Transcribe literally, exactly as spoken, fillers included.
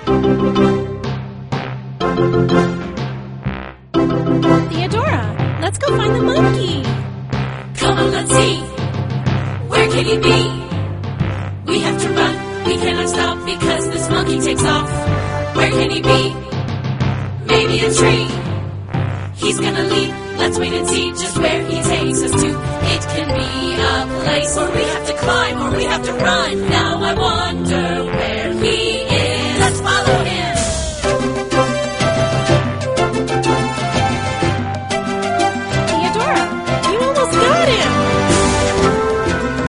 Theodora, let's go find the monkey. Come on, let's see. Where can he be? We have to run. We cannot stop because this monkey takes off. Where can he be? Maybe a tree. He's gonna leap. Let's wait and see just where he takes us to. It can be a place where we have to climb or we have to run. Now I wonder where